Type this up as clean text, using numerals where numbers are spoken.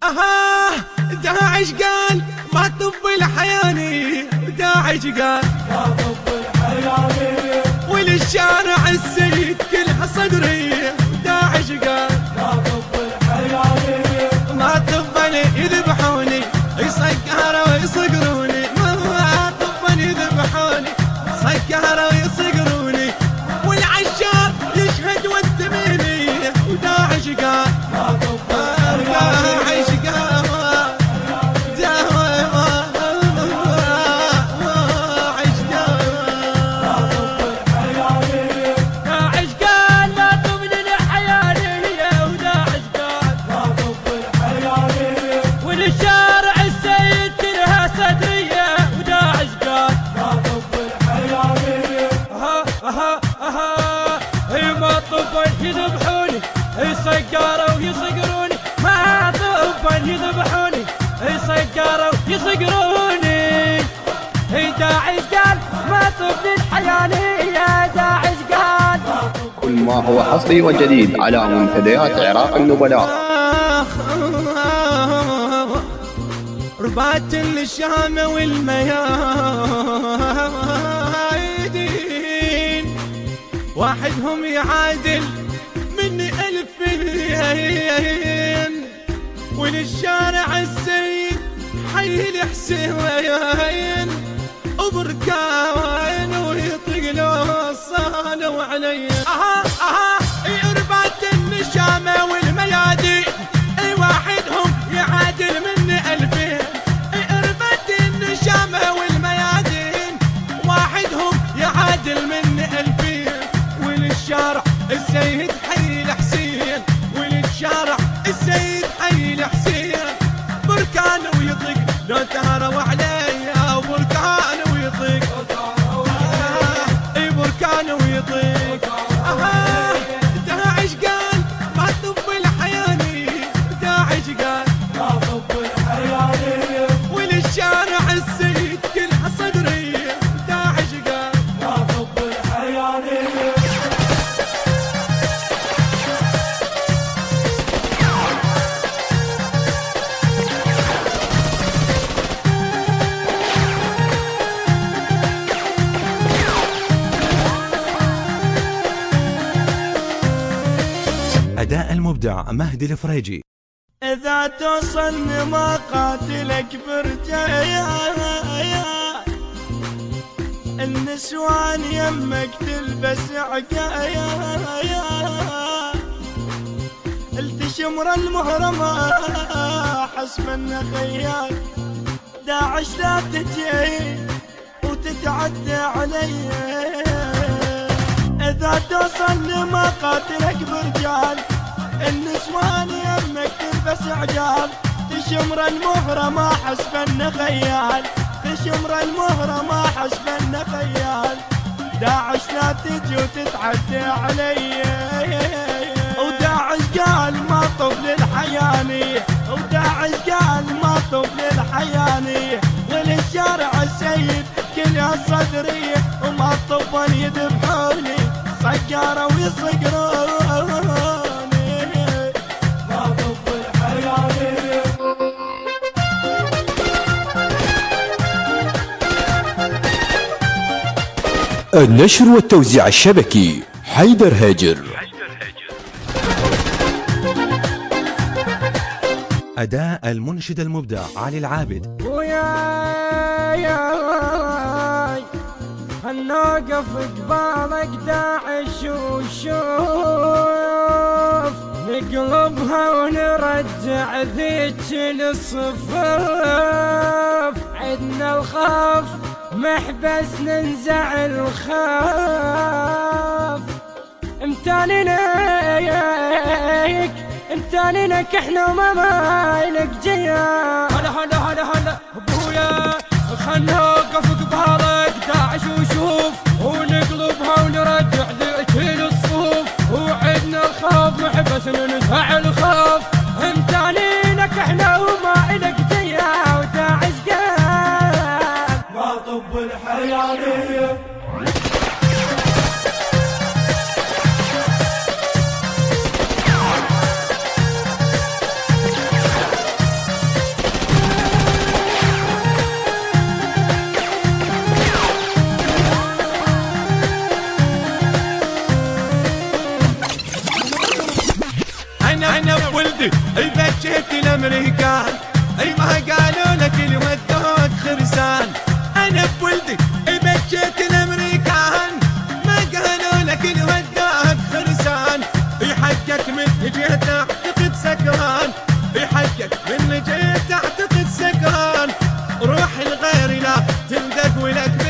اها داعش قال ما طب الحياني، داعش قال ما طب الحياني، وللشارع السيد كلها صدري، داعش قال ما طب الحياني، ما طبني يذبحوني يسكروا ويصقروني، ما طبني يذبحوني يسكروا ويصقروني، والعشار يشهد والدميني، وداعش قال ما طب الحياني، داعش قال والشارع السيد كلها صدرية، وداعش قال ما طب الحياني، ما طبا يذبحوني يسكروا ويصقروني، ما طبا يذبحوني يسكروا ويصقروني، داعش قال ما طب الحياني، يا داعش قال. كل ما هو حصري وجديد على منتديات عراق النبلاء. ربات الشام والميادين واحدهم يعادل مني 2000، وللشارع السيد حي الحسين وبركان ويطق له الصالة علي. ربات الشام والميادين واحدهم يعادل مني 2000، ربات الشام والميادين واحدهم يعادل مني 2000، وللشارع السيد حي الحسين، وللشارع السيد حي الحسين بركان ويطق لو تهروا عليا، وبركان ويطق بركان ويطق. داعش قال ما طب الحياني، داعش قال ما طب الحياني، وللشارع السيد كلها صدري، داعش قال ما طب الحياني. أداء المبدع مهدي الفريجي. إذا توصلني ما قاتلك برجايا، النسوان يمك تلبس عقايا، التشمر المهرمة حسب النخيال، داعش لا تجي وتتعدى علي، إذا توصلني ما قاتلك برجال، النسوان يمك تلبس عقال، تشمر المهرة ما حسب النخيال، تشمر المهرة ما حسب النخيال، داعش لا تجي وتتعدى علي، وداعش قال ما طب للحياني، وداعش قال ما طب للحياني، وللشارع السيد كلها صدري، وما طبا يذبحوني سكروا ويصقروني، ما طب الحياني. النشر والتوزيع الشبكي حيدر هاجر. أداء المنشد المبدع علي العابد. وياي هنوقف قبالك داعش وشوف، نقلبها ونرجع ذيك للصفوف، عدنا الخوف محبس ننزع الخوف، امتالينك امتالينك احنا وما مالك جيا. هلا هلا هلا هلا ابويا خلنا نوقف قبالك داعش وشوف، ونقلبها ونرجع ذيك للصفوف، وعدنا الخوف محبس ننزع الخوف، امتالينك احنا وما الك جيا، وداعش قال ما طب الحياني. بولدي اي بجيت الامريكان، اي ما قالوا لك اللي ودوك خرسان. انا بولدي اي بجيت الامريكان، ما قالوا لك اللي ودوك خرسان. يحقك من جيت اعتقد سكران، يحقك من جيت اعتقد سكران. روح الغير لا تندق ولك